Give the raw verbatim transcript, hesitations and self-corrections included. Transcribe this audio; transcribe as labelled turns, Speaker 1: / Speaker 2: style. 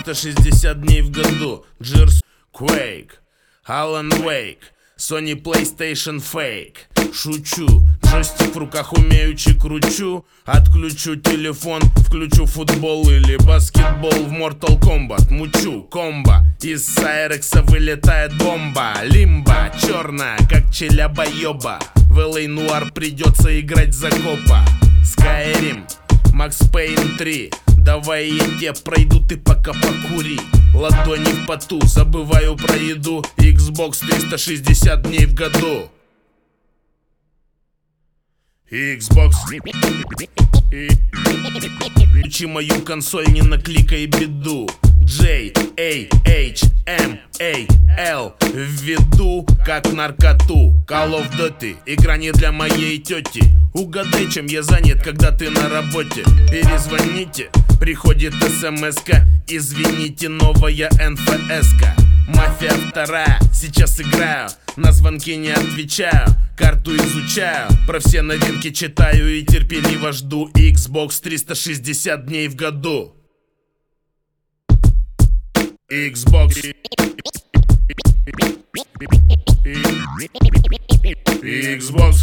Speaker 1: триста шестьдесят дней в году. Gears, Quake, Alan Wake, Sony PlayStation Fake. Шучу, джойстик в руках умеючи кручу. Отключу телефон, включу футбол или баскетбол в Mortal Kombat. Мучу, комбо, из Сайрекса вылетает бомба. Лимба, черная, как челяба-ёба. В эл эй Noire придется играть за копа. Skyrim, Max Payne три. Давай я тебе пройду, ты пока покури. Ладони в поту, забываю про еду. Xbox триста шестьдесят дней в году. Xbox. Включи мою консоль, не накликай беду. J, A, H, M, A, L. Введу как наркоту. Call of Duty, игра не для моей тети. Угадай, чем я занят, когда ты на работе. Перезвоните, приходит смс-ка. Извините, новая эн эф эс-ка. Мафия вторая, сейчас играю. На звонки не отвечаю, карту изучаю. Про все новинки читаю и терпеливо жду. Xbox триста шестьдесят дней в году. Xbox. Xbox.